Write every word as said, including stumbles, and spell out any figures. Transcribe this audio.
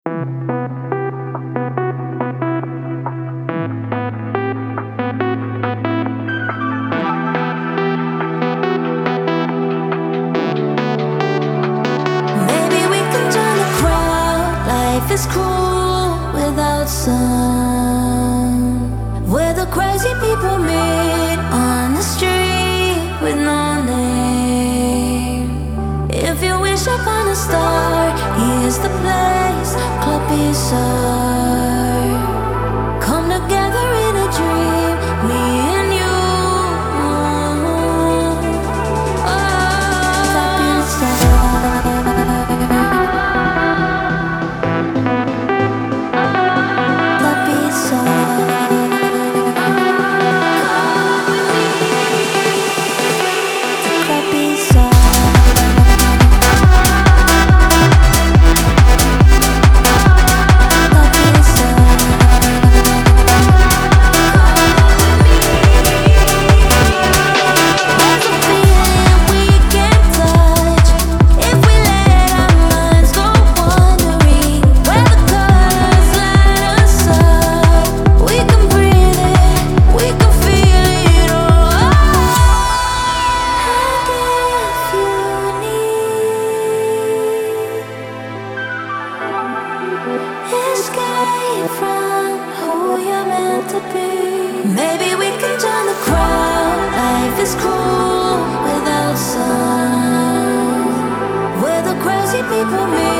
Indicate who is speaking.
Speaker 1: Maybe we can join the crowd. Life is cruel without sun. Where the crazy people meet on the street with no name. If you wish upon a star, here's the place, Club Bizarre. Come together in a dream, me and you. Oh, Club Bizarre. Club Bizarre. Club Bizarre. Escape from who you're meant to be. Maybe we can join the crowd. Life is cruel without sun. Where the crazy people meet.